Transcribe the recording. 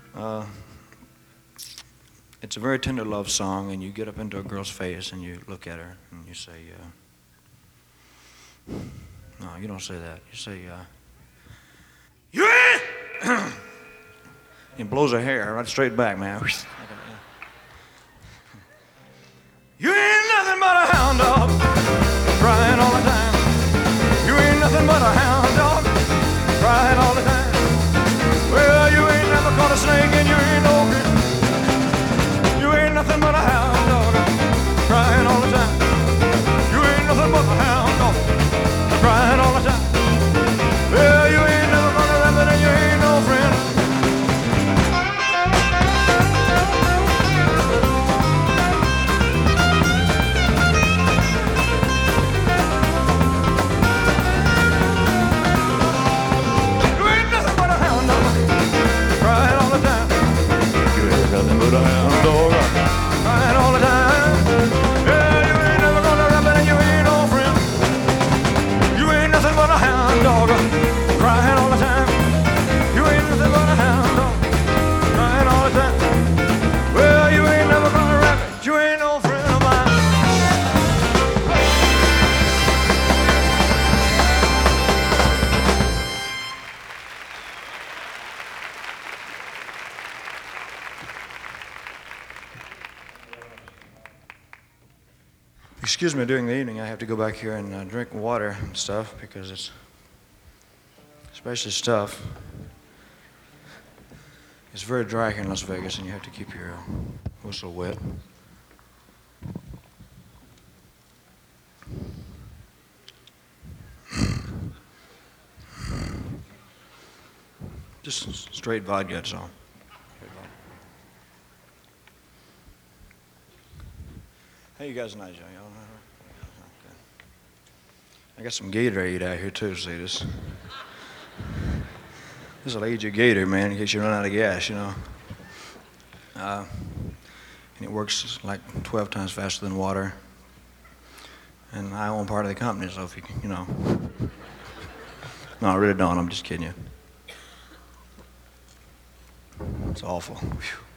Uh, it's a very tender love song, and you get up into a girl's face and you look at her and you say, no, you don't say that. You say, you ain't. It blows her hair right straight back, man. You ain't nothing but a hound dog, crying all the time. You ain't nothing but a hound dog, crying all the time. Well, you ain't never caught a snake and you ain't no good. You ain't nothing but a hound dog, crying all the time. You ain't nothing but a hound dog, crying all the time. Well, you ain't never caught a rabbit and you ain't no friend. Nothing but a hound dog, crying all the time. Yeah, you ain't never gonna rap it and you ain't no friend. You ain't nothing but a hound dog, crying all the time. You ain't nothing but a hound dog, crying all the time. Well, you ain't never gonna rap it, you ain't no friend of mine. Excuse me, during the evening I have to go back here and drink water and stuff because it's especially stuff. It's very dry here in Las Vegas and you have to keep your whistle wet. Just straight vodka, that's all. Hey, you guys nice, y'all. I got some Gatorade out here too, see this. This will aid your gator, man, in case you run out of gas, you know. And it works like 12 times faster than water. And I own part of the company, so if you know. No, I really don't, I'm just kidding you. It's awful. Whew.